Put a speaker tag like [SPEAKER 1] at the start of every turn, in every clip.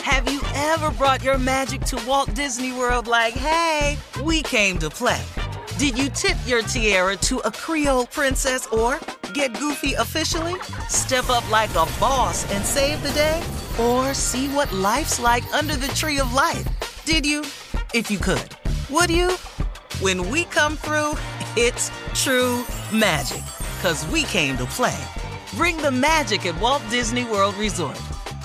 [SPEAKER 1] Have you ever brought your magic to Walt Disney World like, hey, we came to play? Did you tip your tiara to a Creole princess or get goofy officially? Step up like a boss and save the day? Or see what life's like under the tree of life? Did you? If you could. Would you? When we come through, it's true magic. 'Cause we came to play. Bring the magic at Walt Disney World Resort.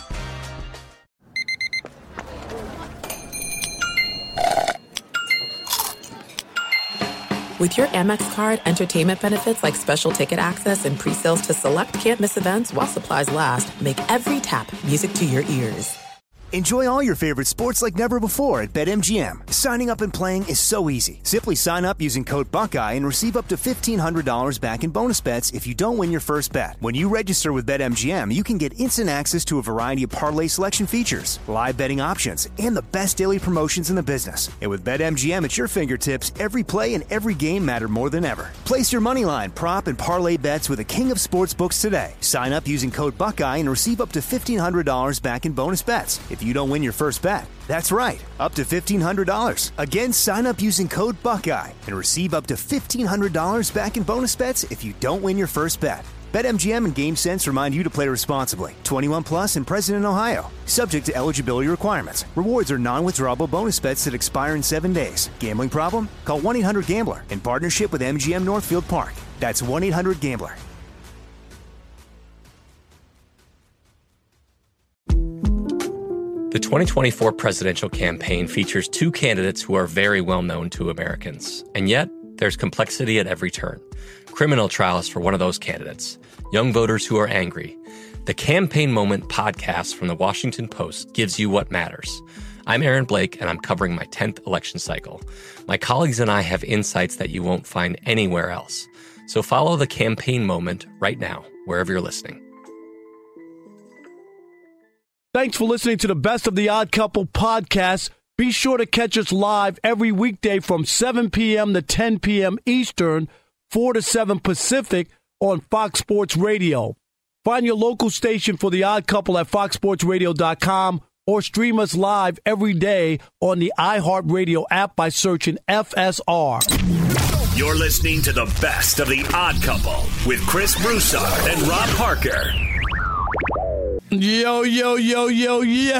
[SPEAKER 2] With your Amex card, entertainment benefits like special ticket access and pre-sales to select can't-miss events while supplies last make every tap music to your ears.
[SPEAKER 3] Enjoy all your favorite sports like never before at BetMGM. Signing up and playing is so easy. Simply sign up using code Buckeye and receive up to $1,500 back in bonus bets if you don't win your first bet. When you register with BetMGM, you can get instant access to a variety of parlay selection features, live betting options, and the best daily promotions in the business. And with BetMGM at your fingertips, every play and every game matter more than ever. Place your moneyline, prop, and parlay bets with the king of sportsbooks today. Sign up using code Buckeye and receive up to $1,500 back in bonus bets if you don't win your first bet. That's right, up to $1,500. Again, sign up using code Buckeye and receive up to $1,500 back in bonus bets if you don't win your first bet. BetMGM and GameSense remind you to play responsibly. 21 plus and present in Ohio. Subject to eligibility requirements. Rewards are non-withdrawable bonus bets that expire in 7 days. Gambling problem? Call 1-800-GAMBLER in partnership with MGM Northfield Park. That's 1-800-GAMBLER.
[SPEAKER 4] The 2024 presidential campaign features two candidates who are very well known to Americans. And yet, there's complexity at every turn. Criminal trials for one of those candidates. Young voters who are angry. The Campaign Moment podcast from the Washington Post gives you what matters. I'm Aaron Blake, and I'm covering my 10th election cycle. My colleagues and I have insights that you won't find anywhere else. So follow The Campaign Moment right now, wherever you're listening.
[SPEAKER 5] Thanks for listening to the Best of the Odd Couple podcast. Be sure to catch us live every weekday from 7 p.m. to 10 p.m. Eastern, 4 to 7 Pacific on Fox Sports Radio. Find your local station for The Odd Couple at foxsportsradio.com or stream us live every day on the iHeartRadio app by searching FSR.
[SPEAKER 6] You're listening to the Best of the Odd Couple with Chris Broussard and Rob Parker.
[SPEAKER 5] Yo, yo, yo, yo, yo. You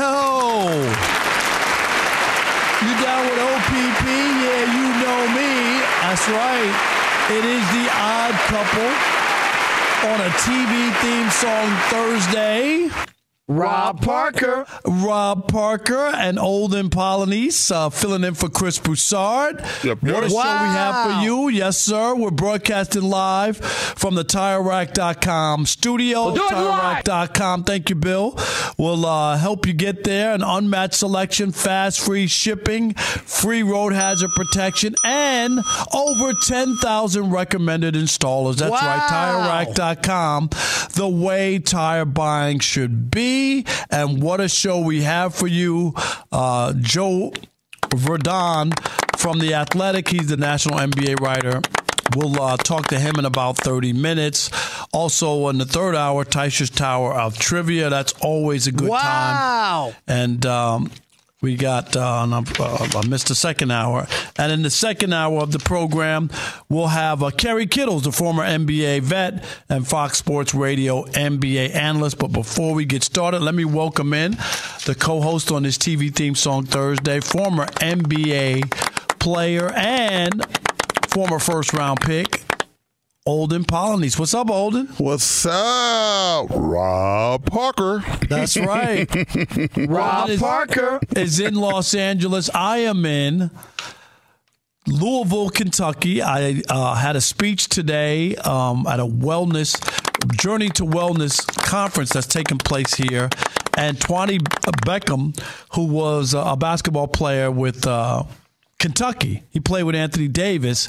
[SPEAKER 5] down with OPP? Yeah, you know me. That's right. It is the Odd Couple on a TV theme song Thursday. Rob Parker and Olden Polynice filling in for Chris Broussard. Yep. What a show we have for you. Yes, sir. We're broadcasting live from the TireRack.com studio. TireRack.com. Thank you, Bill. We'll help you get there. An unmatched selection, fast, free shipping, free road hazard protection, and over 10,000 recommended installers. That's right. TireRack.com. The way tire buying should be. And what a show we have for you. Joe Verdon from The Athletic. He's the national NBA writer. We'll talk to him in about 30 minutes. Also, in the third hour, Taisha's Tower of Trivia. That's always a good time. And we got, I missed the second hour. And in the second hour of the program, we'll have Kerry Kittles, the former NBA vet and Fox Sports Radio NBA analyst. But before we get started, let me welcome in the co-host on this TV theme song Thursday, former NBA player and former first-round pick, Olden Polynice. What's up, Olden?
[SPEAKER 7] What's up, Rob Parker?
[SPEAKER 5] That's right. Rob Parker is in Los Angeles. I am in Louisville, Kentucky. I had a speech today at a wellness, Journey to Wellness conference that's taking place here. And Twani Beckham, who was a basketball player with Kentucky, he played with Anthony Davis.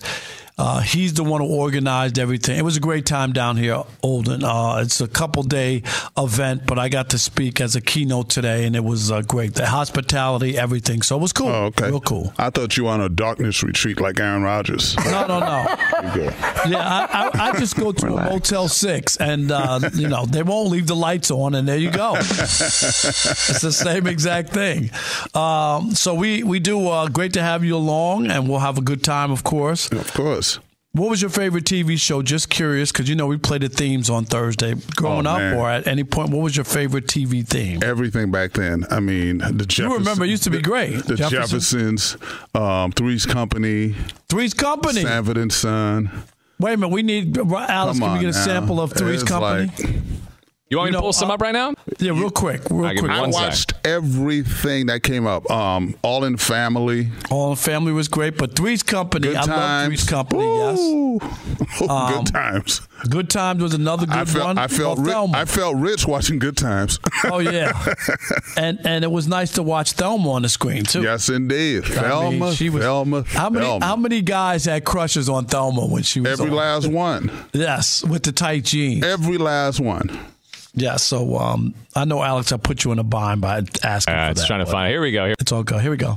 [SPEAKER 5] He's the one who organized everything. It was a great time down here, Olden. It's a couple-day event, but I got to speak as a keynote today, and it was great. The hospitality, everything. So it was cool.
[SPEAKER 7] Oh, okay.
[SPEAKER 5] Real cool.
[SPEAKER 7] I thought you were on a darkness retreat like Aaron Rodgers.
[SPEAKER 5] No.
[SPEAKER 7] Good.
[SPEAKER 5] Yeah, I just go to a Motel 6, and, they won't leave the lights on, and there you go. It's the same exact thing. So we do great to have you along, and we'll have a good time, of course.
[SPEAKER 7] Of course.
[SPEAKER 5] What was your favorite TV show? Just curious, because we play the themes on Thursday. Growing up, or at any point, what was your favorite TV theme?
[SPEAKER 7] Everything back then. I mean, the Jeffersons.
[SPEAKER 5] You remember, it used to be great.
[SPEAKER 7] The Jeffersons, Three's Company.
[SPEAKER 5] Three's Company.
[SPEAKER 7] Sanford and Son.
[SPEAKER 5] Wait a minute, we need Alex. Can we get a sample of Three's Company?
[SPEAKER 8] You want me to pull some up right now?
[SPEAKER 5] Yeah, real quick.
[SPEAKER 7] I watched everything that came up. All in Family.
[SPEAKER 5] All in Family was great, but Three's Company,
[SPEAKER 7] Good
[SPEAKER 5] I love Three's Company,
[SPEAKER 7] Ooh. Yes. Good Times.
[SPEAKER 5] Good Times was another good one.
[SPEAKER 7] I felt rich watching Good Times.
[SPEAKER 5] Oh, yeah. And it was nice to watch Thelma on the screen, too.
[SPEAKER 7] Yes, indeed. Thelma.
[SPEAKER 5] How many guys had crushes on Thelma when she was
[SPEAKER 7] Every last one.
[SPEAKER 5] Yes, with the tight jeans.
[SPEAKER 7] Every last one.
[SPEAKER 5] Yeah, so I know, Alex, I put you in a bind by asking for that.
[SPEAKER 8] It's trying to find it. Here we go.
[SPEAKER 5] It's all good. Here we go.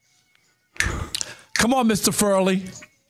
[SPEAKER 5] Come on, Mr. Furley.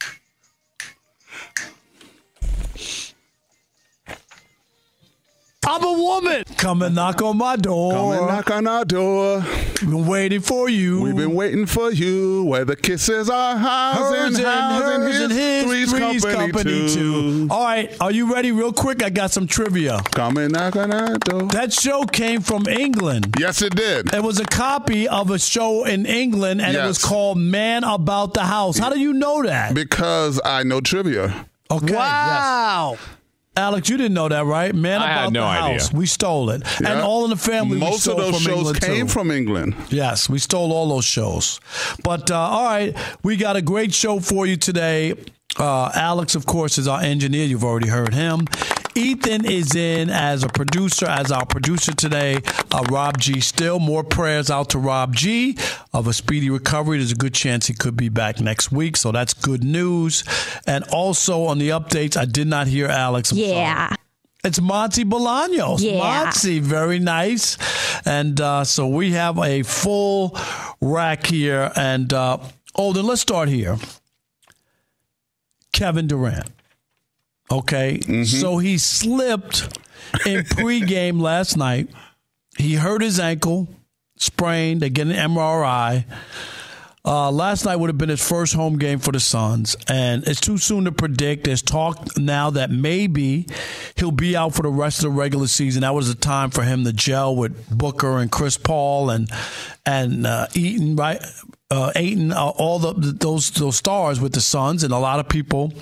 [SPEAKER 5] I'm a woman. Come and knock on my door.
[SPEAKER 7] Come and knock on our door.
[SPEAKER 5] We've been waiting for you.
[SPEAKER 7] We've been waiting for you. Where the kisses are hers and his. Three's Company too.
[SPEAKER 5] All right, are you ready? Real quick, I got some trivia.
[SPEAKER 7] Come and knock on our door.
[SPEAKER 5] That show came from England.
[SPEAKER 7] Yes, it did.
[SPEAKER 5] It was a copy of a show in England, and it was called Man About the House. How do you know that?
[SPEAKER 7] Because I know trivia.
[SPEAKER 5] Okay.
[SPEAKER 1] Wow.
[SPEAKER 5] Yes. Alex, you didn't know that, right? Man About the House.
[SPEAKER 8] Idea.
[SPEAKER 5] We stole it.
[SPEAKER 7] Yeah.
[SPEAKER 5] And All in the Family,
[SPEAKER 7] most of those shows came from England.
[SPEAKER 5] Yes, we stole all those shows. But, all right, we got a great show for you today. Alex, of course, is our engineer. You've already heard him. Ethan is in as our producer today. Rob G. Still more prayers out to Rob G. of a speedy recovery. There's a good chance he could be back next week, so that's good news. And also on the updates, I did not hear Alex. It's Monty Bolaños.
[SPEAKER 9] Yeah.
[SPEAKER 5] Monty, very nice. And so we have a full rack here. And Olden, let's start here. Kevin Durant. Okay, So he slipped in pregame last night. He hurt his ankle, sprained. They get an MRI. Last night would have been his first home game for the Suns, and it's too soon to predict. There's talk now that maybe he'll be out for the rest of the regular season. That was the time for him to gel with Booker and Chris Paul and Ayton, right? Ayton, all those stars with the Suns, and a lot of people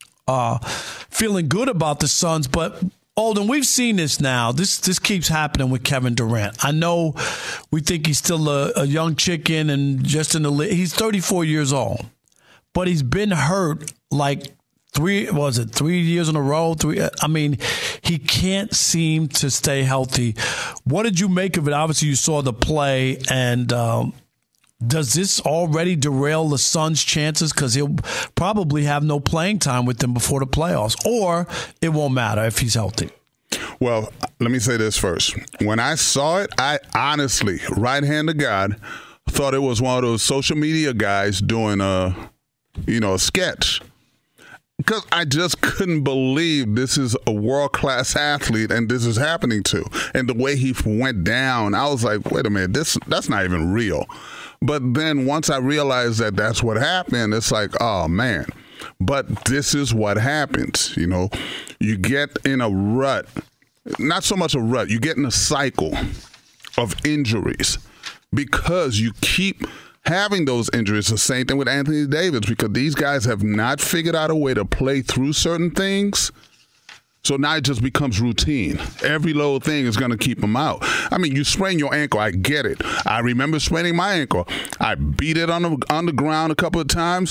[SPEAKER 5] feeling good about the Suns. But Olden, we've seen this now. This keeps happening with Kevin Durant. I know we think he's still a young chicken and just in the league. He's 34 years old, but he's been hurt like 3 years in a row? I mean, he can't seem to stay healthy. What did you make of it? Obviously, you saw the play, and does this already derail the Suns' chances? Because he'll probably have no playing time with them before the playoffs, or it won't matter if he's healthy.
[SPEAKER 7] Well, let me say this first. When I saw it, I honestly, right hand to God, thought it was one of those social media guys doing a sketch. Because I just couldn't believe this is a world-class athlete and this is happening to. And the way he went down, I was like, wait a minute, that's not even real. But then once I realized that that's what happened, it's like, oh, man. But this is what happens, You get in a rut. Not so much a rut. You get in a cycle of injuries because you keep having those injuries. The same thing with Anthony Davis, because these guys have not figured out a way to play through certain things. So now it just becomes routine. Every little thing is going to keep them out. I mean, you sprain your ankle. I get it. I remember spraining my ankle. I beat it on the ground a couple of times,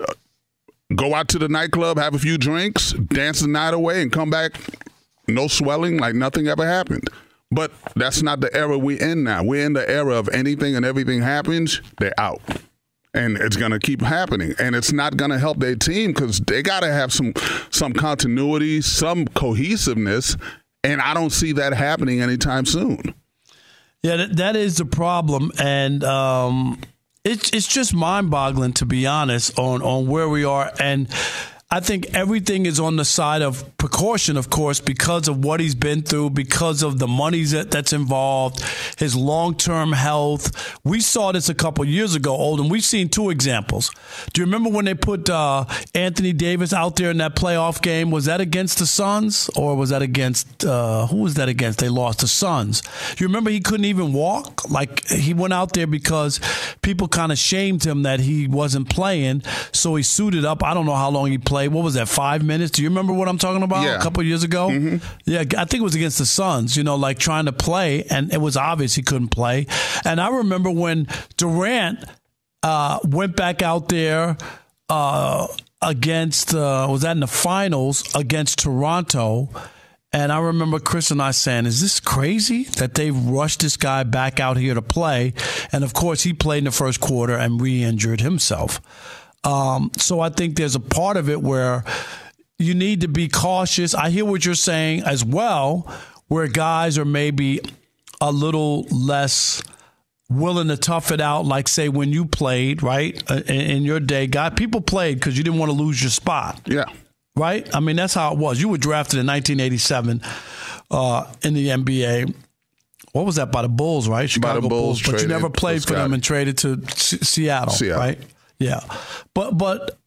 [SPEAKER 7] go out to the nightclub, have a few drinks, dance the night away, and come back, no swelling, like nothing ever happened. But that's not the era we're in now. We're in the era of anything and everything happens, they're out. And it's going to keep happening. And it's not going to help their team because they got to have some continuity, some cohesiveness. And I don't see that happening anytime soon.
[SPEAKER 5] Yeah, that is the problem. And it's just mind-boggling, to be honest, on where we are. And I think everything is on the side of precaution, of course, because of what he's been through, because of the money that's involved, his long-term health. We saw this a couple years ago, Olden. We've seen two examples. Do you remember when they put Anthony Davis out there in that playoff game? Was that against the Suns, or was that against who was that against? They lost the Suns. You remember he couldn't even walk? Like, he went out there because people kind of shamed him that he wasn't playing, so he suited up. I don't know how long he played. What was that, 5 minutes? Do you remember what I'm talking about?
[SPEAKER 7] Yeah.
[SPEAKER 5] A couple of years ago?
[SPEAKER 7] Mm-hmm.
[SPEAKER 5] Yeah, I think it was against the Suns, like trying to play, and it was obvious he couldn't play. And I remember when Durant went back out there against, was that in the finals, against Toronto, and I remember Chris and I saying, is this crazy that they've rushed this guy back out here to play? And, of course, he played in the first quarter and re-injured himself. So I think there's a part of it where you need to be cautious. I hear what you're saying as well, where guys are maybe a little less willing to tough it out, like, say, when you played, right, in your day. People played because you didn't want to lose your spot.
[SPEAKER 7] Yeah.
[SPEAKER 5] Right? I mean, that's how it was. You were drafted in 1987 in the NBA. What was that, by the Bulls, right? Chicago
[SPEAKER 7] by the Bulls.
[SPEAKER 5] But you never played for them and traded to Seattle, right? Yeah. But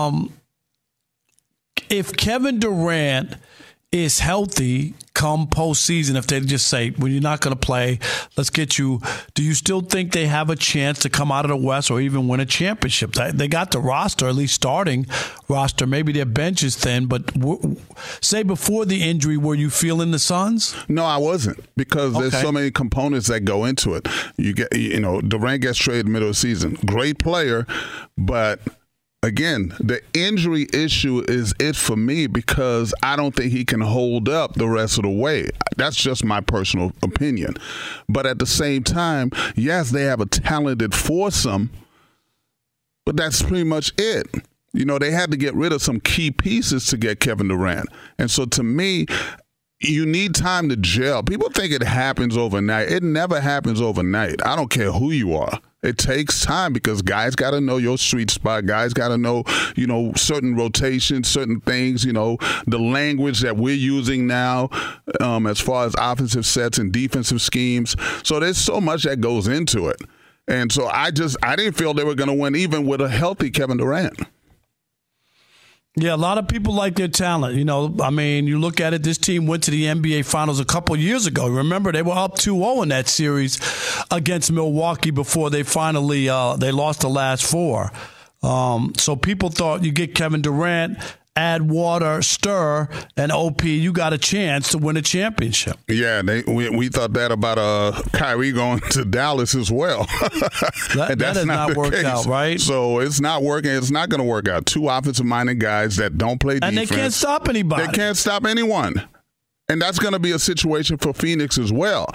[SPEAKER 5] if Kevin Durant is healthy come postseason, if they just say, well, you're not going to play, let's get you, do you still think they have a chance to come out of the West or even win a championship? They got the roster, at least starting roster. Maybe their bench is thin, but say before the injury, were you feeling the Suns?
[SPEAKER 7] No, I wasn't, because there's so many components that go into it. Durant gets traded middle of the season. Great player, but again, the injury issue is it for me, because I don't think he can hold up the rest of the way. That's just my personal opinion. But at the same time, yes, they have a talented foursome, but that's pretty much it. They had to get rid of some key pieces to get Kevin Durant. And so to me, you need time to gel. People think it happens overnight. It never happens overnight. I don't care who you are. It takes time, because guys got to know your street spot. Guys got to know, certain rotations, certain things, the language that we're using now as far as offensive sets and defensive schemes. So there's so much that goes into it. And so I didn't feel they were going to win even with a healthy Kevin Durant.
[SPEAKER 5] Yeah, a lot of people like their talent. You look at it, this team went to the NBA Finals a couple years ago. Remember, they were up 2-0 in that series against Milwaukee before they finally they lost the last four. So people thought you get Kevin Durant, add water, stir, and OP, you got a chance to win a championship.
[SPEAKER 7] Yeah, we thought that about Kyrie going to Dallas as well.
[SPEAKER 5] That has not worked out, right?
[SPEAKER 7] So it's not working. It's not going to work out. Two offensive-minded guys that don't play defense.
[SPEAKER 5] And they can't stop anybody.
[SPEAKER 7] They can't stop anyone. And that's going to be a situation for Phoenix as well.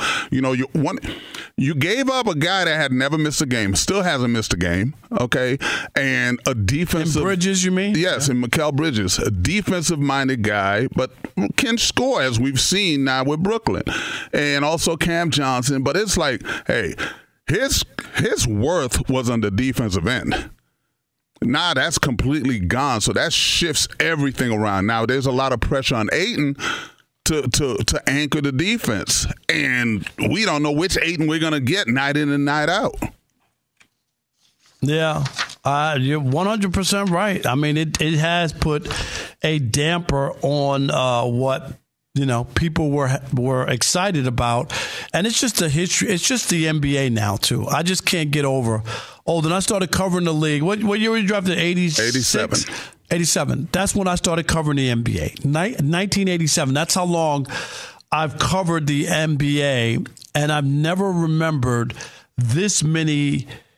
[SPEAKER 7] You gave up a guy that had never missed a game, still hasn't missed a game, okay? And a defensive...
[SPEAKER 5] And Bridges, you mean?
[SPEAKER 7] Yes, and Mikal Bridges, a defensive-minded guy, but can score, as we've seen now with Brooklyn. And also Cam Johnson. But it's like, hey, his worth was on the defensive end. Now that's completely gone, so that shifts everything around. Now there's a lot of pressure on Ayton to anchor the defense. And we don't know which Ayton we're going to get night in and night out.
[SPEAKER 5] Yeah, you're 100% right. I mean, it has put a damper on what people were excited about. And it's just the history. It's just the NBA now, too. I just can't get over. Then I started covering the league. What year were you drafted? 87. 87. That's when I started covering the NBA. 1987. That's how long I've covered the NBA, and I've never remembered this many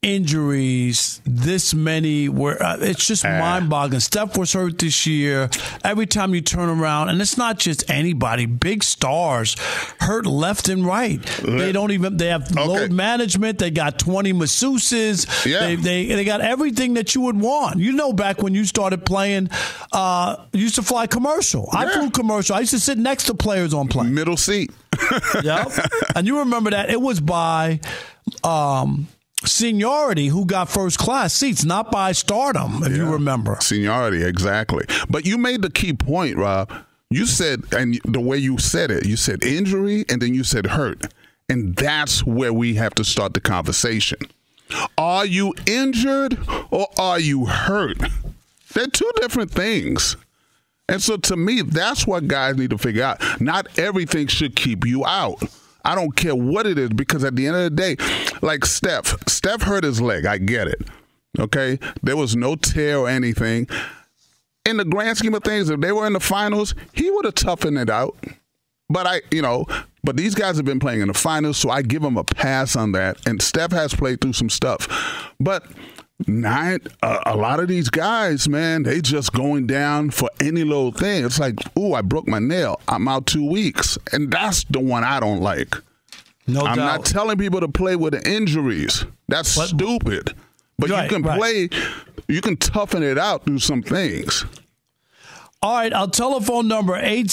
[SPEAKER 5] injuries, this many were. It's just mind-boggling. Steph was hurt this year. Every time you turn around, and it's not just anybody. Big stars hurt left and right. They don't even. They have load management. They got 20 masseuses. Yeah. They got everything that you would want. You know, back when you started playing, you used to fly commercial. I flew commercial. I used to sit next to players on planes.
[SPEAKER 7] Middle seat.
[SPEAKER 5] Yep. And you remember that it was by seniority who got first class seats, not by stardom, if you remember.
[SPEAKER 7] Seniority, exactly. But you made the key point, Rob. You said, and the way you said it, you said injury and then you said hurt. And that's where we have to start the conversation. Are you injured or are you hurt? They're two different things. And so to me, that's what guys need to figure out. Not everything should keep you out. I don't care what it is, because at the end of the day, like Steph hurt his leg. I get it. Okay? There was no tear or anything. In the grand scheme of things, if they were in the finals, he would have toughened it out. But but these guys have been playing in the finals, so I give them a pass on that. And Steph has played through some stuff. But a lot of these guys, man, they just going down for any little thing. It's like, ooh, I broke my nail. I'm out 2 weeks. And that's the one I don't like.
[SPEAKER 5] No doubt.
[SPEAKER 7] I'm not telling people to play with the injuries. That's stupid. But you can play, you can toughen it out through some things.
[SPEAKER 5] All right, our telephone number,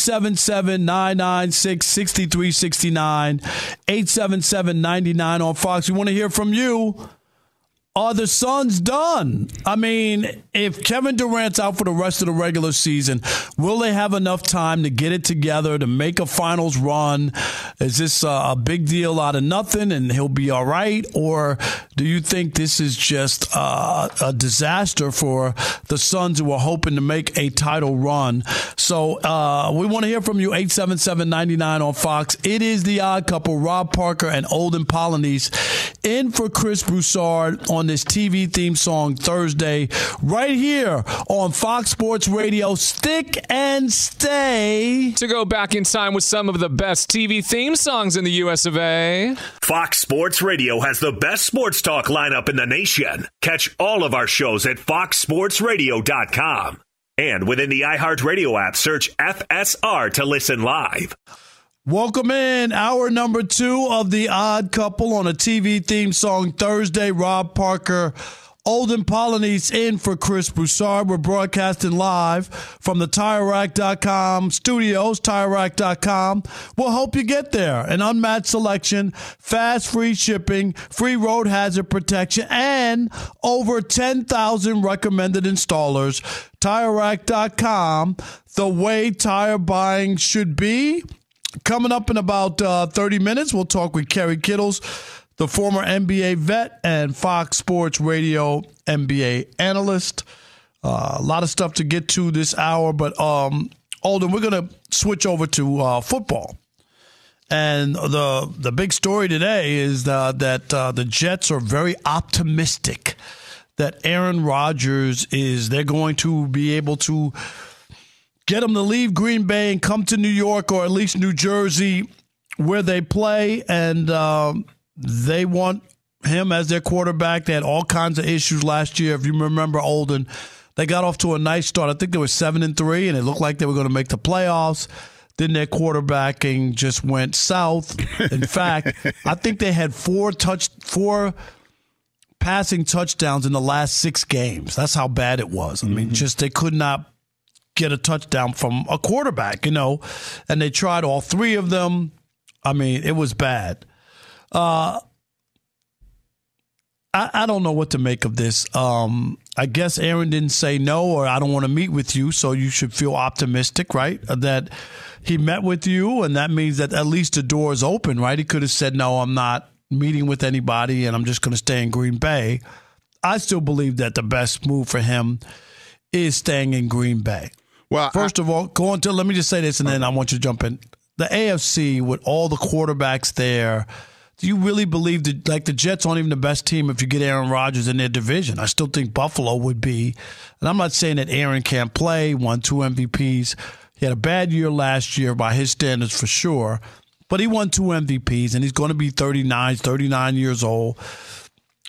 [SPEAKER 5] 877-996-6369, 877-99 on Fox. We want to hear from you. Are the Suns done? I mean, if Kevin Durant's out for the rest of the regular season, will they have enough time to get it together to make a finals run? Is this a big deal out of nothing and he'll be all right? Or do you think this is just a disaster for the Suns who are hoping to make a title run? So we want to hear from you, 877-99 on Fox. It is the Odd Couple, Rob Parker and Olden Polynice, in for Chris Broussard on this TV theme song Thursday, right here on Fox Sports Radio. Stick and stay.
[SPEAKER 8] To go back in time with some of the best TV theme songs in the US of A.
[SPEAKER 6] Fox Sports Radio has the best sports talk lineup in the nation. Catch all of our shows at foxsportsradio.com. And within the iHeartRadio app, search FSR to listen live.
[SPEAKER 5] Welcome in hour number 2 of The Odd Couple on a TV theme song Thursday. Rob Parker, Olden Polynice in for Chris Broussard. We're broadcasting live from the TireRack.com studios. TireRack.com will help you get there. An unmatched selection, fast, free shipping, free road hazard protection, and over 10,000 recommended installers. TireRack.com, the way tire buying should be. Coming up in about 30 minutes, we'll talk with Kerry Kittles, the former NBA vet and Fox Sports Radio NBA analyst. A lot of stuff to get to this hour, but Olden, we're going to switch over to football. And the big story today is that the Jets are very optimistic that Aaron Rodgers they're going to be able to get him to leave Green Bay and come to New York or at least New Jersey where they play. And they want him as their quarterback. They had all kinds of issues last year. If you remember, Olden, they got off to a nice start. I think they were 7-3, and it looked like they were going to make the playoffs. Then their quarterbacking just went south. In fact, I think they had four passing touchdowns in the last 6 games. That's how bad it was. I mean, just they could not get a touchdown from a quarterback, and they tried all 3 of them. I mean, it was bad. I don't know what to make of this. I guess Aaron didn't say no, or I don't want to meet with you, so you should feel optimistic, right? That he met with you, and that means that at least the door is open, right? He could have said, no, I'm not meeting with anybody, and I'm just going to stay in Green Bay. I still believe that the best move for him is staying in Green Bay. Well, first of all, let me just say this, and then I want you to jump in. The AFC, with all the quarterbacks there, do you really believe that, like, the Jets aren't even the best team if you get Aaron Rodgers in their division? I still think Buffalo would be. And I'm not saying that Aaron can't play, won 2 MVPs. He had a bad year last year by his standards for sure. But he won 2 MVPs, and he's going to be 39 years old.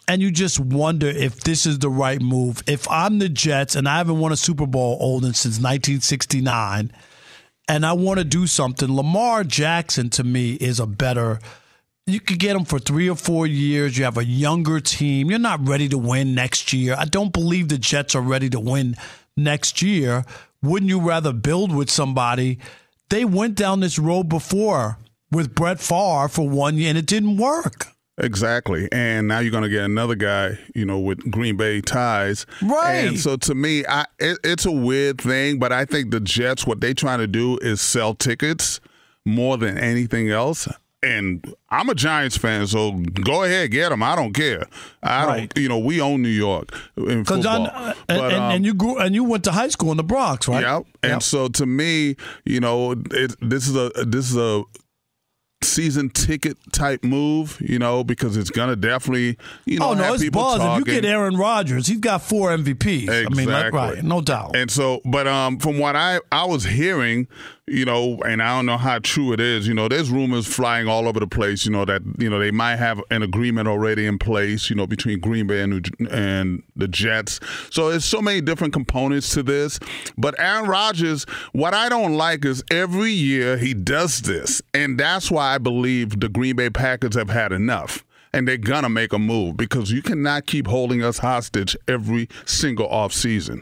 [SPEAKER 5] and you just wonder if this is the right move. If I'm the Jets and I haven't won a Super Bowl, Olden, since 1969, and I want to do something, Lamar Jackson to me is a better. You could get him for 3 or 4 years. You have a younger team. You're not ready to win next year. I don't believe the Jets are ready to win next year. Wouldn't you rather build with somebody? They went down this road before with Brett Favre for 1 year, and it didn't work.
[SPEAKER 7] Exactly. And now you're going to get another guy, with Green Bay ties.
[SPEAKER 5] Right.
[SPEAKER 7] And so to me, it's a weird thing, but I think the Jets, what they're trying to do is sell tickets more than anything else. And I'm a Giants fan, so go ahead, get them. I don't care. I don't. We own New York in football.
[SPEAKER 5] And you went to high school in the Bronx, right?
[SPEAKER 7] Yep. And so to me, this is a season ticket type move, because it's gonna definitely, have
[SPEAKER 5] it's
[SPEAKER 7] people
[SPEAKER 5] buzz.
[SPEAKER 7] talking.
[SPEAKER 5] If you get Aaron Rodgers, he's got 4 MVPs.
[SPEAKER 7] Exactly.
[SPEAKER 5] Right, no doubt.
[SPEAKER 7] And so, but from what I was hearing, and I don't know how true it is, there's rumors flying all over the place, that they might have an agreement already in place, between Green Bay and the Jets. So there's so many different components to this. But Aaron Rodgers, what I don't like is every year he does this, and that's why I believe the Green Bay Packers have had enough. And they're going to make a move because you cannot keep holding us hostage every single offseason.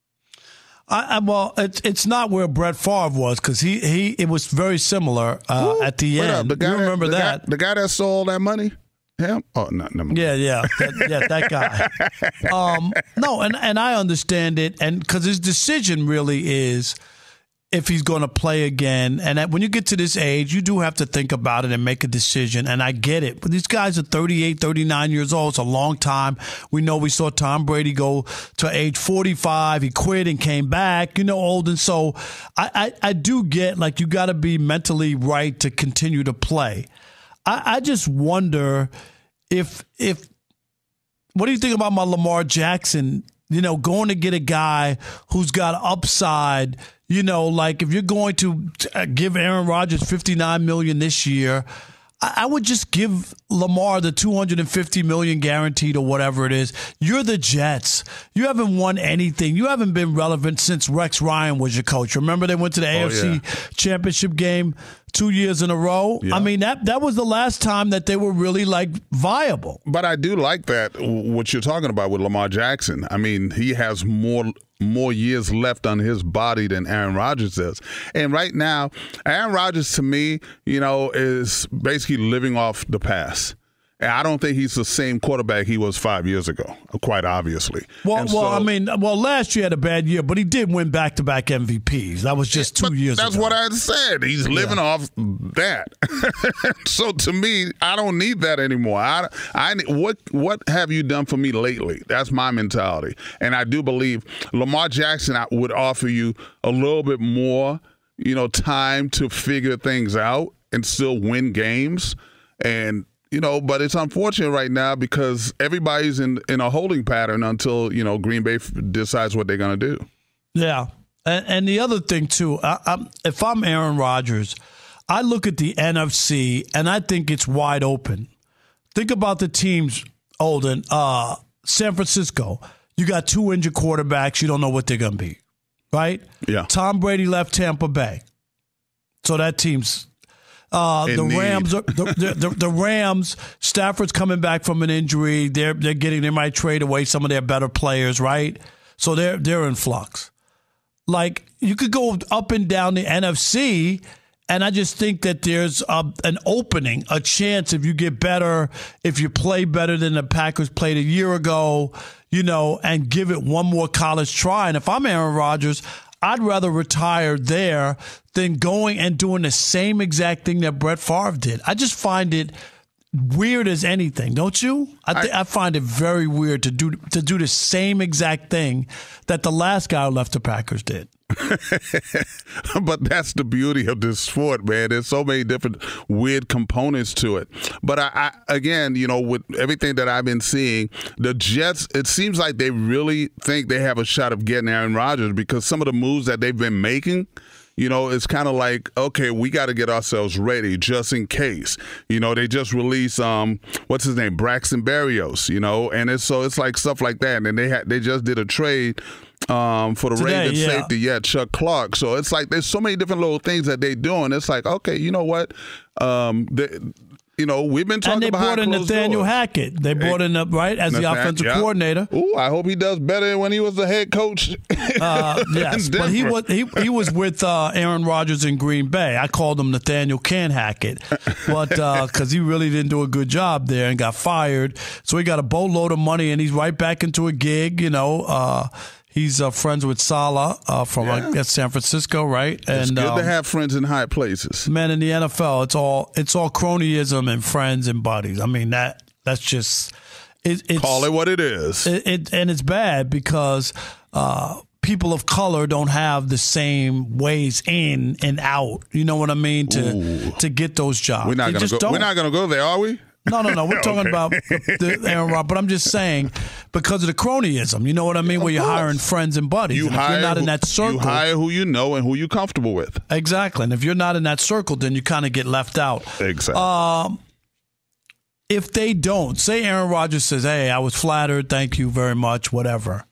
[SPEAKER 5] Well, it's not where Brett Favre was because it was very similar at the end. You remember that?
[SPEAKER 7] The guy that sold that money? Him? Oh, no, never mind.
[SPEAKER 5] Yeah, that guy. No, and I understand it, and because his decision really is if he's going to play again. And when you get to this age, you do have to think about it and make a decision. And I get it. But these guys are 38, 39 years old. It's a long time. We saw Tom Brady go to age 45. He quit and came back, old. And so I do get, you got to be mentally right to continue to play. I just wonder if what do you think about my Lamar Jackson, going to get a guy who's got upside. If you're going to give Aaron Rodgers $59 million this year, I would just give Lamar the $250 million guaranteed or whatever it is. You're the Jets. You haven't won anything. You haven't been relevant since Rex Ryan was your coach. Remember they went to the AFC Championship game 2 years in a row? Yeah. I mean, that was the last time that they were really, viable.
[SPEAKER 7] But I do like that, what you're talking about with Lamar Jackson. I mean, he has more years left on his body than Aaron Rodgers does. And right now, Aaron Rodgers, to me, is basically living off the past. And I don't think he's the same quarterback he was 5 years ago, quite obviously.
[SPEAKER 5] Last year had a bad year, but he did win back-to-back MVPs. That was just 2 years ago.
[SPEAKER 7] That's what I said. He's living off that. So to me, I don't need that anymore. What have you done for me lately? That's my mentality. And I do believe Lamar Jackson would offer you a little bit more, time to figure things out and still win games. And but it's unfortunate right now because everybody's in a holding pattern until, Green Bay decides what they're going to do. Yeah.
[SPEAKER 5] And the other thing, too, if I'm Aaron Rodgers, I look at the NFC and I think it's wide open. Think about the teams, Olden. San Francisco, you got 2 injured quarterbacks. You don't know what they're going to be, right?
[SPEAKER 7] Yeah.
[SPEAKER 5] Tom Brady left Tampa Bay. So that team's... The Rams, Stafford's coming back from an injury. They might trade away some of their better players, right? So they're in flux. You could go up and down the NFC, and I just think that there's an opening, a chance if you get better, if you play better than the Packers played a year ago, and give it one more college try. And if I'm Aaron Rodgers, I'd rather retire there than going and doing the same exact thing that Brett Favre did. I just find it weird as anything, don't you? I find it very weird to do the same exact thing that the last guy who left the Packers did.
[SPEAKER 7] But that's the beauty of this sport, man. There's so many different weird components to it. But I again, with everything that I've been seeing, the Jets, it seems like they really think they have a shot of getting Aaron Rodgers because some of the moves that they've been making, it's kind of like, okay, we got to get ourselves ready just in case. They just released what's his name, Braxton Berrios, and it's like stuff like that. And they just did a trade for the Ravens safety, Chuck Clark. So it's like there's so many different little things that they doing. It's like, okay, you know what? We've been talking about. And
[SPEAKER 5] they brought in Nathaniel Hackett. They brought in as the offensive coordinator.
[SPEAKER 7] Ooh, I hope he does better than when he was the head coach.
[SPEAKER 5] Yes, but he was with Aaron Rodgers in Green Bay. I called him Nathaniel Can Hackett, but because he really didn't do a good job there and got fired, so he got a boatload of money and he's right back into a gig. He's friends with Saleh from I guess San Francisco, right?
[SPEAKER 7] It's good to have friends in high places.
[SPEAKER 5] Man, in the NFL, it's all cronyism and friends and buddies. I mean that's just it's
[SPEAKER 7] call it what it is.
[SPEAKER 5] And it's bad because people of color don't have the same ways in and out. You know what I mean? To get those jobs.
[SPEAKER 7] We're not gonna go there, are we?
[SPEAKER 5] No. We're talking about the Aaron Rodgers, but I'm just saying because of the cronyism. You know what I mean? Where you're hiring friends and buddies. If you're not in that circle,
[SPEAKER 7] you hire who you know and who you're comfortable with.
[SPEAKER 5] Exactly. And if you're not in that circle, then you kind of get left out.
[SPEAKER 7] Exactly.
[SPEAKER 5] If they don't, say Aaron Rodgers says, "Hey, I was flattered. Thank you very much. Whatever."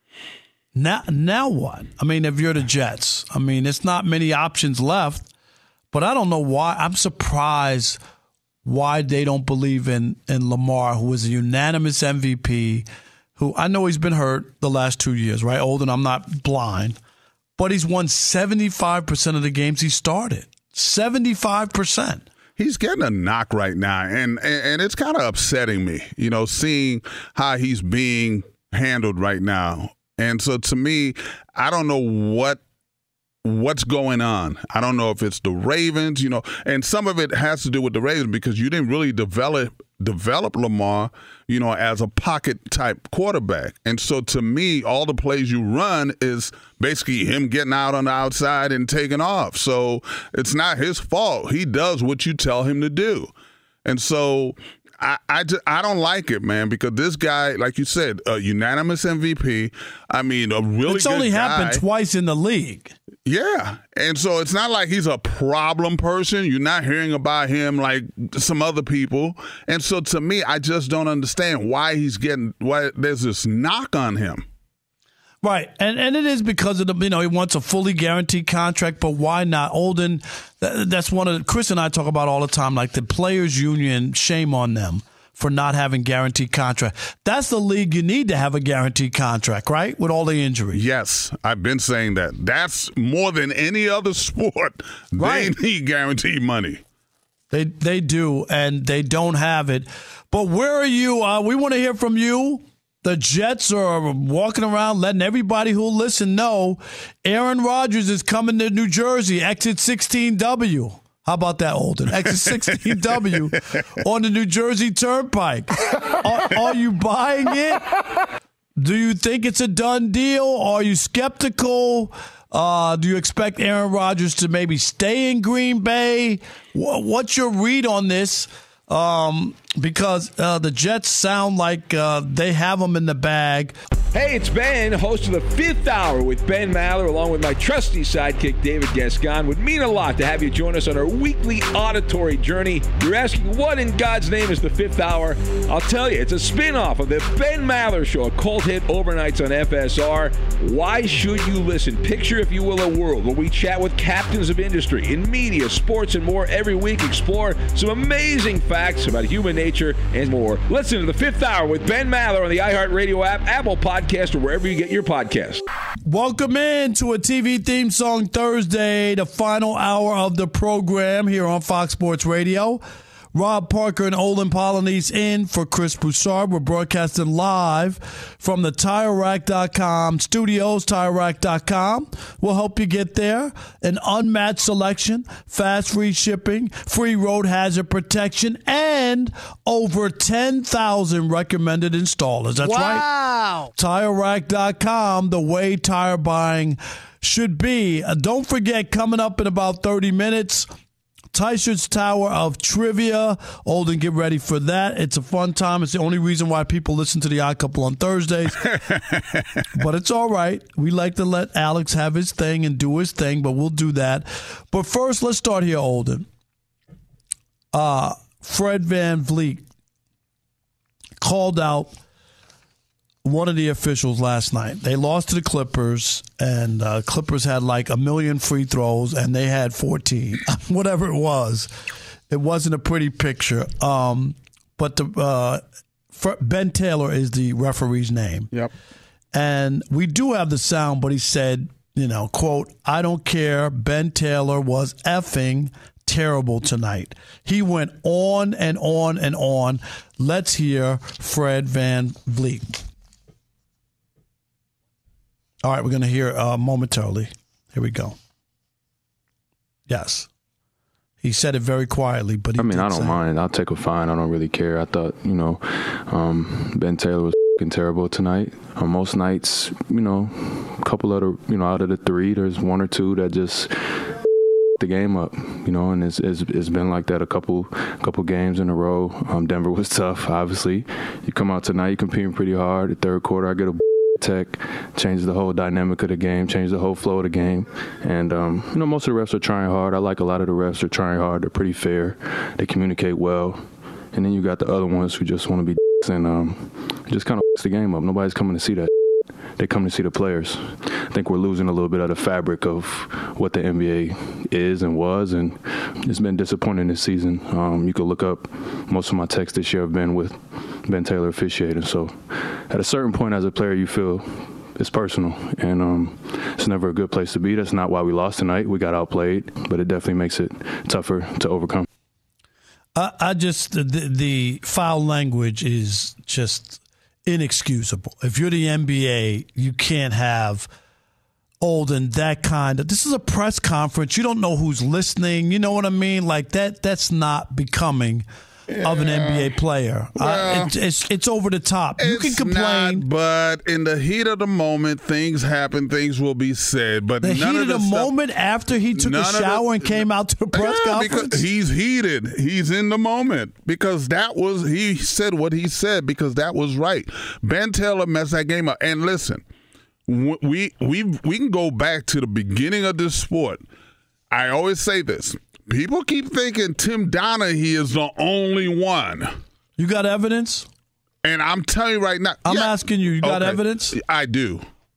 [SPEAKER 5] Now what? I mean, if you're the Jets, I mean, it's not many options left. But I don't know why. I'm surprised why they don't believe in Lamar, who is a unanimous MVP, who I know he's been hurt the last 2 years, right? Old, and I'm not blind, but he's won 75% of the games he started. 75%.
[SPEAKER 7] He's getting a knock right now, and it's kind of upsetting me, seeing how he's being handled right now. And so to me, I don't know what's going on. I don't know if it's the Ravens, and some of it has to do with the Ravens because you didn't really develop Lamar, as a pocket type quarterback. And so to me, all the plays you run is basically him getting out on the outside and taking off. So it's not his fault. He does what you tell him to do. And so I don't like it, man, because this guy, like you said, a unanimous MVP. I mean, a really good guy.
[SPEAKER 5] It's only happened twice in the league.
[SPEAKER 7] Yeah. And so it's not like he's a problem person. You're not hearing about him like some other people. And so to me, I just don't understand why there's this knock on him.
[SPEAKER 5] Right. And it is because of he wants a fully guaranteed contract, but why not? Olden, that's one of Chris and I talk about all the time, like the players union, shame on them for not having guaranteed contract. That's the league you need to have a guaranteed contract, right? With all the injuries.
[SPEAKER 7] Yes, I've been saying that. That's more than any other sport. Right. They need guaranteed money.
[SPEAKER 5] They do, and they don't have it. But where are you? We want to hear from you. The Jets are walking around letting everybody who'll listen know Aaron Rodgers is coming to New Jersey, exit 16W. How about that, Olden? Exit 16W on the New Jersey Turnpike. Are you buying it? Do you think it's a done deal? Are you skeptical? Do you expect Aaron Rodgers to maybe stay in Green Bay? What's your read on this? Because the Jets sound like they have them in the bag.
[SPEAKER 9] Hey, it's Ben, host of the Fifth Hour with Ben Maller, along with my trusty sidekick, David Gascon. Would mean a lot to have you join us on our weekly auditory journey. You're asking, what in God's name is the Fifth Hour? I'll tell you, it's a spin-off of the Ben Maller Show, a cult hit overnights on FSR. Why should you listen? Picture, if you will, a world where we chat with captains of industry in media, sports, and more every week. Explore some amazing facts about human nature and more. Listen to the Fifth Hour with Ben Maller on the iHeartRadio app, Apple Podcast, or wherever you get your podcast.
[SPEAKER 5] Welcome in to a TV theme song Thursday, the final hour of the program here on Fox Sports Radio. Rob Parker and Olin Polynice in for Chris Broussard. We're broadcasting live from the TireRack.com studios. TireRack.com will help you get there. An unmatched selection, fast free shipping, free road hazard protection, and over 10,000 recommended installers. That's right. TireRack.com, the way tire buying should be. Don't forget, coming up in about 30 minutes, Tyshird's Tower of Trivia. Olden, get ready for that. It's a fun time. It's the only reason why people listen to The Odd Couple on Thursdays. But it's all right. We like to let Alex have his thing and do his thing, but we'll do that. But first, let's start here, Olden. Fred VanVleet called out one of the officials last night. They lost to the Clippers, and Clippers had like 1 million free throws, and they had 14. Whatever it was. It wasn't a pretty picture. But Ben Taylor is the referee's name.
[SPEAKER 7] Yep.
[SPEAKER 5] And we do have the sound, but he said, quote, "I don't care. Ben Taylor was effing terrible tonight." He went on and on and on. Let's hear Fred VanVleet. All right, we're going to hear momentarily. Here we go. Yes. He said it very quietly, but
[SPEAKER 10] I don't mind. I'll take a fine. I don't really care. I thought, Ben Taylor was terrible tonight. Most nights, a couple of out of the three, there's one or two that just the game up, and it's been like that a couple games in a row. Denver was tough, obviously. You come out tonight, you're competing pretty hard. The third quarter, I get a tech, changes the whole dynamic of the game, changes the whole flow of the game. And, most of the refs are trying hard. I like a lot of the refs are trying hard. They're pretty fair. They communicate well. And then you got the other ones who just want to be and just kind of the game up. Nobody's coming to see that. They come to see the players. I think we're losing a little bit of the fabric of what the NBA is and was, and it's been disappointing this season. You could look up, most of my texts this year have been with Ben Taylor officiating. So at a certain point as a player, you feel it's personal, and it's never a good place to be. That's not why we lost tonight. We got outplayed, but it definitely makes it tougher to overcome.
[SPEAKER 5] The foul language is just inexcusable. If you're the NBA, you can't have that kind of. This is a press conference. You don't know who's listening. You know what I mean? Like that's not becoming of an NBA player.
[SPEAKER 7] Well,
[SPEAKER 5] it's over the top. You can complain,
[SPEAKER 7] but in the heat of the moment, things happen. Things will be said. But
[SPEAKER 5] the heat of the moment after he took a shower and came out to the press conference,
[SPEAKER 7] because he's heated. He's in the moment because he said what he said because that was right. Ben Taylor messed that game up. And listen, we can go back to the beginning of this sport. I always say this. People keep thinking Tim Donaghy is the only one.
[SPEAKER 5] You got evidence?
[SPEAKER 7] And I'm telling you right now.
[SPEAKER 5] I'm asking you, you got evidence?
[SPEAKER 7] I do.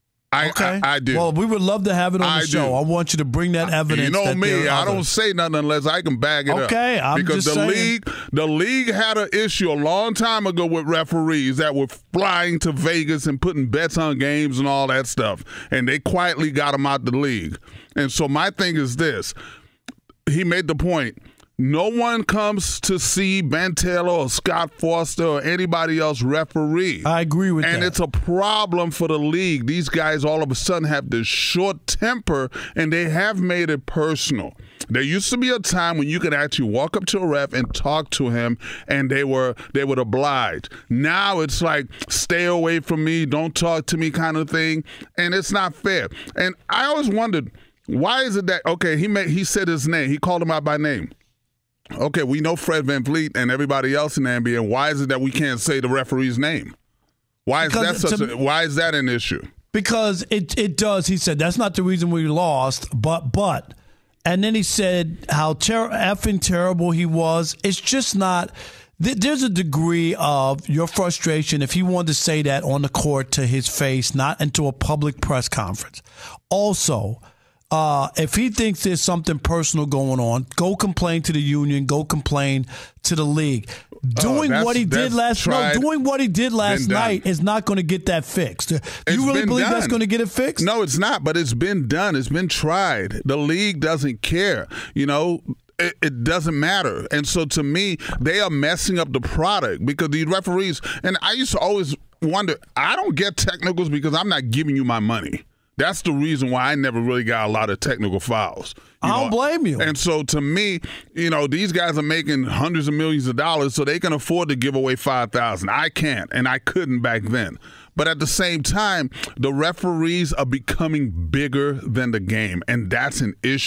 [SPEAKER 7] I do.
[SPEAKER 5] Well, we would love to have it on the show. I want you to bring that evidence.
[SPEAKER 7] You know me, I don't say nothing unless I can back it up.
[SPEAKER 5] Okay, I'm just saying.
[SPEAKER 7] Because the league had an issue a long time ago with referees that were flying to Vegas and putting bets on games and all that stuff. And they quietly got them out the league. And so my thing is this. He made the point. No one comes to see Ben Taylor or Scott Foster or anybody else referee.
[SPEAKER 5] I agree with that.
[SPEAKER 7] And it's a problem for the league. These guys all of a sudden have this short temper, and they have made it personal. There used to be a time when you could actually walk up to a ref and talk to him, and they would oblige. Now it's like, stay away from me, don't talk to me kind of thing, and it's not fair. And I always wondered, why is it that, okay, he said his name. He called him out by name. Okay, we know Fred VanVleet and everybody else in the NBA. And why is it that we can't say the referee's name? Why is that an issue?
[SPEAKER 5] Because it does. He said that's not the reason we lost, but and then he said how effing terrible he was. It's just not. There's a degree of your frustration if he wanted to say that on the court to his face, not into a public press conference. Also, if he thinks there's something personal going on, go complain to the union, go complain to the league. Doing what he did last night is not going to get that fixed. Do you really believe that's going to get it fixed?
[SPEAKER 7] No, it's not, but it's been done. It's been tried. The league doesn't care. You know, it doesn't matter. And so to me, they are messing up the product because the referees, and I used to always wonder, I don't get technicals because I'm not giving you my money. That's the reason why I never really got a lot of technical fouls.
[SPEAKER 5] I don't blame you.
[SPEAKER 7] And so to me, these guys are making hundreds of millions of dollars so they can afford to give away $5,000. I can't, and I couldn't back then. But at the same time, the referees are becoming bigger than the game, and that's an issue.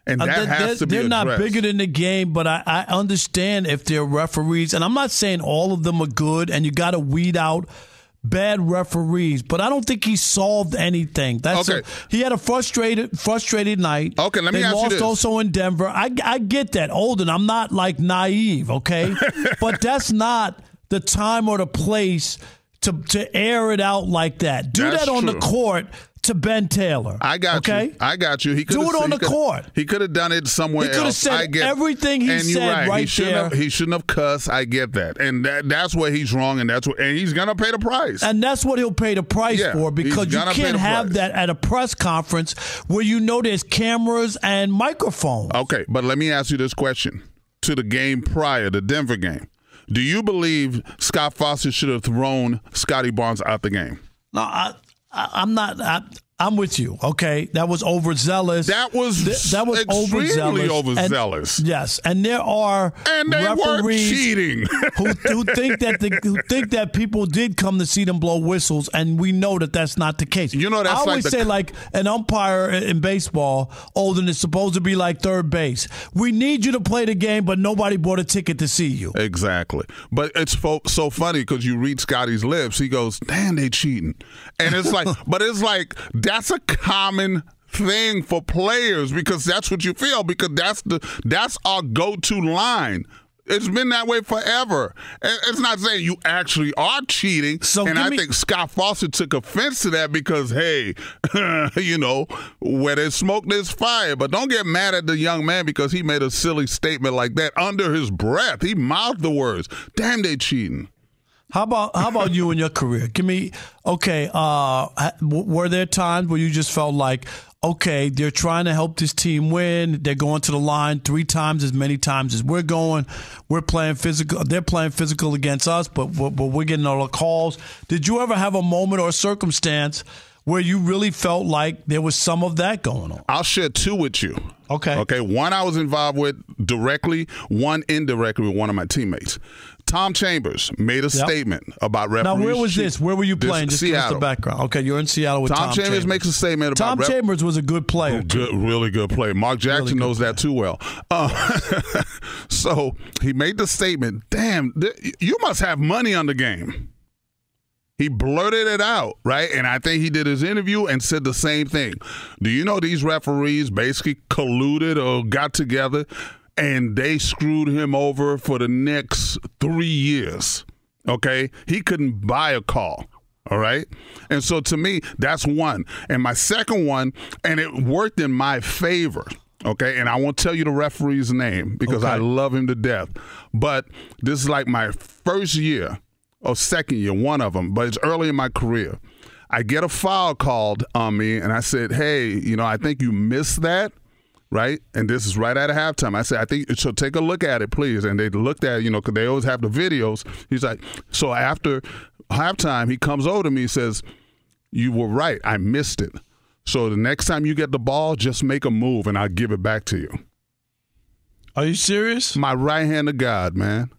[SPEAKER 7] And that has to be
[SPEAKER 5] They're
[SPEAKER 7] addressed.
[SPEAKER 5] not bigger than the game, but I understand if they're referees. And I'm not saying all of them are good, and you got to weed out bad referees, but I don't think he solved anything. He had a frustrated night.
[SPEAKER 7] Okay, let me ask you this.
[SPEAKER 5] They lost also in Denver. I get that, Olden. I'm not like naive, okay? But that's not the time or the place to air it out like that. Do
[SPEAKER 7] That's
[SPEAKER 5] that on
[SPEAKER 7] true.
[SPEAKER 5] the court to Ben Taylor.
[SPEAKER 7] I got you. I got you. He
[SPEAKER 5] Do it on the court.
[SPEAKER 7] He could have done it somewhere else.
[SPEAKER 5] He could have said everything he said right there.
[SPEAKER 7] He shouldn't have cussed. I get that. And that's where he's wrong, and he's going to pay the price.
[SPEAKER 5] And that's what he'll pay the price for, because you can't have that at a press conference where you know there's cameras and microphones.
[SPEAKER 7] Okay, but let me ask you this question. To the game prior, the Denver game, do you believe Scott Foster should have thrown Scotty Barnes out the game?
[SPEAKER 5] No, I'm not. I'm with you. Okay, that was overzealous.
[SPEAKER 7] That was extremely overzealous.
[SPEAKER 5] Yes, and there are referees
[SPEAKER 7] cheating
[SPEAKER 5] who think that people did come to see them blow whistles, and we know that that's not the case.
[SPEAKER 7] You know, that's
[SPEAKER 5] I always say like an umpire in baseball, Olden, is supposed to be like third base. We need you to play the game, but nobody bought a ticket to see you.
[SPEAKER 7] Exactly. But it's so funny because you read Scotty's lips. He goes, "Damn, they cheating," and it's like, but it's like. That's a common thing for players because that's what you feel, because that's our go-to line. It's been that way forever. It's not saying you actually are cheating. I think Scott Foster took offense to that because, hey, where there's smoke, there's fire. But don't get mad at the young man because he made a silly statement like that under his breath. He mouthed the words, "Damn, they cheating."
[SPEAKER 5] How about you in your career? Give me, were there times where you just felt like, okay, they're trying to help this team win. They're going to the line 3 times as many times as we're going. We're playing physical. They're playing physical against us, but we're getting all the calls. Did you ever have a moment or circumstance where you really felt like there was some of that going on?
[SPEAKER 7] I'll share 2 with you.
[SPEAKER 5] Okay.
[SPEAKER 7] One I was involved with directly, one indirectly with one of my teammates. Tom Chambers made a statement about referees.
[SPEAKER 5] Now, where was this? Where were you playing? Just give us the background. Okay, you're in Seattle with Tom
[SPEAKER 7] Chambers. Makes a statement about
[SPEAKER 5] Tom Chambers was a good player.
[SPEAKER 7] Really good player. Mark Jackson knows that too well. So he made the statement, "Damn, you must have money on the game." He blurted it out, right? And I think he did his interview and said the same thing. Do you know these referees basically colluded or got together and they screwed him over for the next 3 years, okay? He couldn't buy a call, all right? And so to me, that's one. And my second one, and it worked in my favor, okay? And I won't tell you the referee's name because I love him to death. But this is like my first year. Or second year, one of them, but it's early in my career. I get a foul called on me, and I said, "Hey, I think you missed that, right?" And this is right at halftime. I said, "I think so. Take a look at it, please." And they looked at it, because they always have the videos. He's like, so after halftime, he comes over to me and says, "You were right. I missed it. So the next time you get the ball, just make a move, and I'll give it back to you."
[SPEAKER 5] Are you serious?
[SPEAKER 7] My right hand of God, man.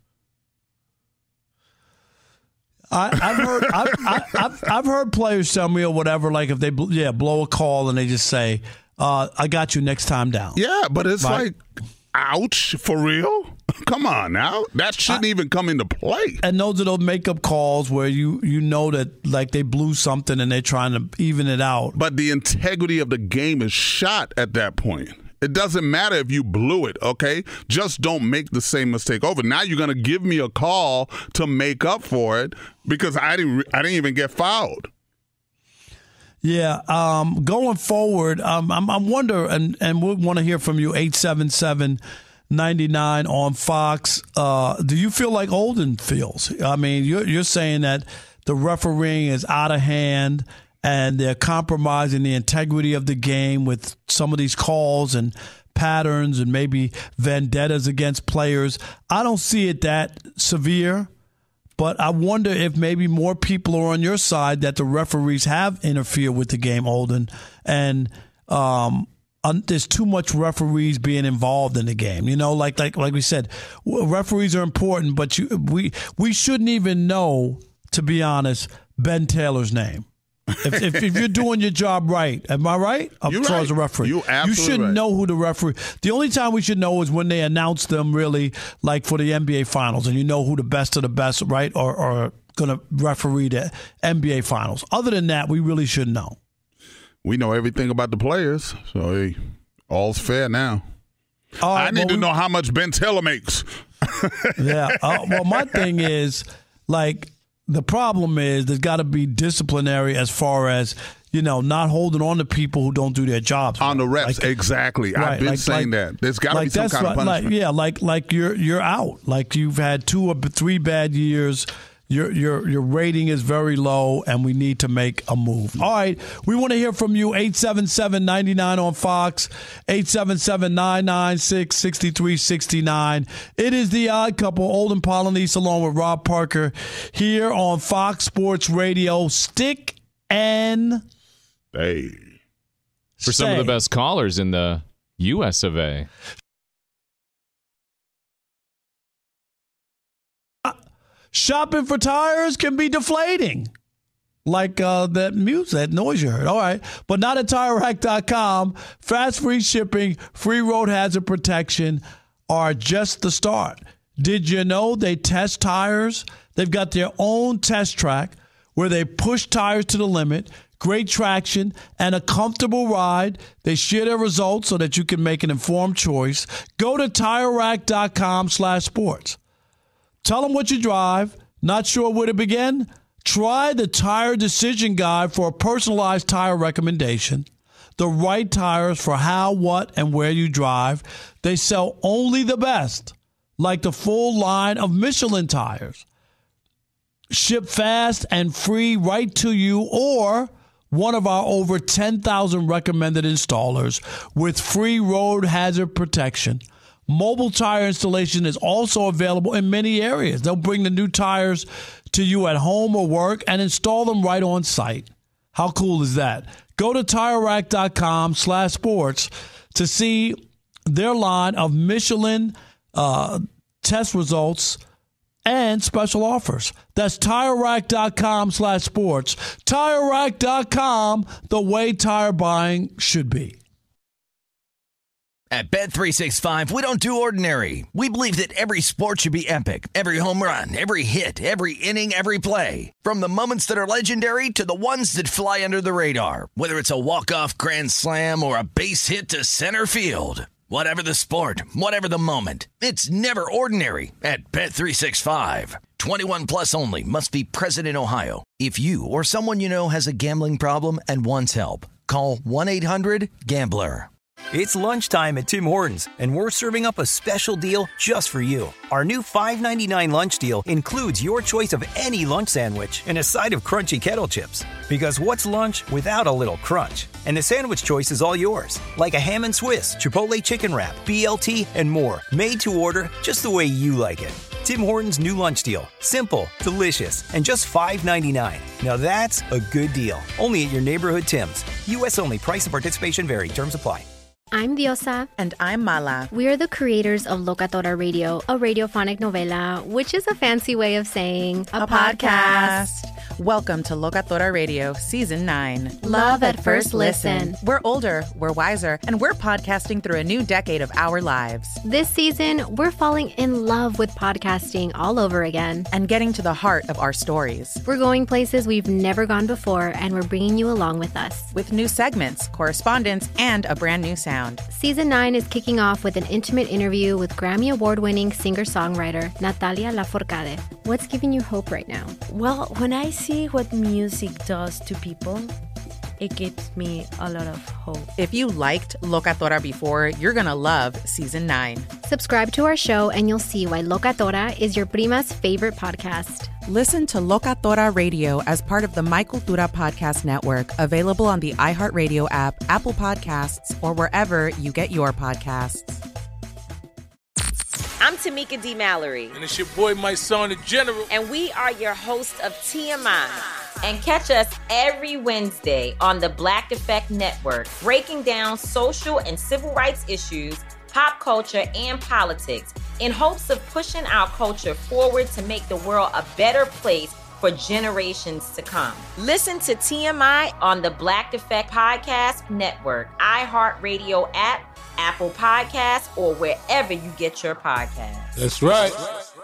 [SPEAKER 5] I've heard players tell me or whatever, like if they blow a call and they just say, "I got you next time down."
[SPEAKER 7] Yeah, but it's like, ouch, for real? Come on now, that shouldn't even come into play.
[SPEAKER 5] And those are those makeup calls where you know that like they blew something and they're trying to even it out.
[SPEAKER 7] But the integrity of the game is shot at that point. It doesn't matter if you blew it, okay? Just don't make the same mistake over. Now you're going to give me a call to make up for it because I didn't even get fouled.
[SPEAKER 5] Yeah, going forward, I wonder, and we want to hear from you, 877-99 on Fox. Do you feel like Olden feels? I mean, you're saying that the refereeing is out of hand and they're compromising the integrity of the game with some of these calls and patterns and maybe vendettas against players. I don't see it that severe, but I wonder if maybe more people are on your side that the referees have interfered with the game, Olden, and there's too much referees being involved in the game. Like we said, referees are important, but we shouldn't even know, to be honest, Ben Taylor's name. If you're doing your job right, am I right?
[SPEAKER 7] You're
[SPEAKER 5] as a referee,
[SPEAKER 7] you
[SPEAKER 5] should know who the referee. The only time we should know is when they announce them, really, like for the NBA Finals, and you know who the best of the best, right, or going to referee the NBA Finals. Other than that, we really should know.
[SPEAKER 7] We know everything about the players, so hey, all's fair now.
[SPEAKER 5] Right,
[SPEAKER 7] I need to know how much Ben Taylor makes.
[SPEAKER 5] Yeah. Well, my thing is, like, the problem is there's got to be disciplinary as far as, not holding on to people who don't do their jobs.
[SPEAKER 7] On the reps, exactly. Right, I've been saying that. There's got to be some kind of punishment.
[SPEAKER 5] Like you're out. Like you've had 2 or 3 bad years. Your rating is very low, and we need to make a move. All right, we want to hear from you. 877-99 on Fox, 877-996-6369. It is The Odd Couple, Olden Polynice, along with Rob Parker, here on Fox Sports Radio. Stick and
[SPEAKER 7] hey.
[SPEAKER 8] For some of the best callers in the U.S. of A.
[SPEAKER 5] Shopping for tires can be deflating, like that noise you heard. All right, but not at TireRack.com. Fast, free shipping, free road hazard protection are just the start. Did you know they test tires? They've got their own test track where they push tires to the limit, great traction, and a comfortable ride. They share their results so that you can make an informed choice. Go to TireRack.com/sports. Tell them what you drive. Not sure where to begin? Try the Tire Decision Guide for a personalized tire recommendation. The right tires for how, what, and where you drive. They sell only the best, like the full line of Michelin tires. Ship fast and free right to you or one of our over 10,000 recommended installers with free road hazard protection. Mobile tire installation is also available in many areas. They'll bring the new tires to you at home or work and install them right on site. How cool is that? Go to TireRack.com/sports to see their line of Michelin test results and special offers. That's TireRack.com/sports. TireRack.com, the way tire buying should be.
[SPEAKER 11] At Bet365, we don't do ordinary. We believe that every sport should be epic. Every home run, every hit, every inning, every play. From the moments that are legendary to the ones that fly under the radar. Whether it's a walk-off grand slam or a base hit to center field. Whatever the sport, whatever the moment. It's never ordinary at Bet365. 21 plus only. Must be present in Ohio. If you or someone you know has a gambling problem and wants help, call 1-800-GAMBLER.
[SPEAKER 12] It's lunchtime at Tim Hortons, and we're serving up a special deal just for you. Our new $5.99 lunch deal includes your choice of any lunch sandwich and a side of crunchy kettle chips. Because what's lunch without a little crunch? And the sandwich choice is all yours, like a ham and Swiss, Chipotle chicken wrap, BLT, and more, made to order just the way you like it. Tim Hortons' new lunch deal. Simple, delicious, and just $5.99. Now that's a good deal. Only at your neighborhood Tim's. U.S. only. Price and participation vary. Terms apply.
[SPEAKER 13] I'm Diosa.
[SPEAKER 14] And I'm Mala.
[SPEAKER 13] We're the creators of Locatora Radio, a radiophonic novela, which is a fancy way of saying
[SPEAKER 14] a podcast. Welcome to Locatora Radio, Season 9.
[SPEAKER 13] Love at first listen.
[SPEAKER 14] We're older, we're wiser, and we're podcasting through a new decade of our lives.
[SPEAKER 13] This season, we're falling in love with podcasting all over again.
[SPEAKER 14] And getting to the heart of our stories.
[SPEAKER 13] We're going places we've never gone before, and we're bringing you along with us.
[SPEAKER 14] With new segments, correspondence, and a brand new sound.
[SPEAKER 13] Season 9 is kicking off with an intimate interview with Grammy Award-winning singer-songwriter Natalia Lafourcade. What's giving you hope right now?
[SPEAKER 15] Well, when I see what music does to people, it gives me a lot of hope.
[SPEAKER 14] If you liked Locatora before, you're going to love Season 9.
[SPEAKER 13] Subscribe to our show and you'll see why Locatora is your prima's favorite podcast.
[SPEAKER 14] Listen to Locatora Radio as part of the My Cultura Podcast Network, available on the iHeartRadio app, Apple Podcasts, or wherever you get your podcasts.
[SPEAKER 16] I'm Tamika D. Mallory.
[SPEAKER 17] And it's your boy, my son, the General.
[SPEAKER 16] And we are your hosts of TMI. And catch us every Wednesday on the Black Effect Network, breaking down social and civil rights issues, pop culture, and politics in hopes of pushing our culture forward to make the world a better place for generations to come. Listen to TMI on the Black Effect Podcast Network, iHeartRadio app, Apple Podcasts, or wherever you get your podcasts.
[SPEAKER 17] That's right.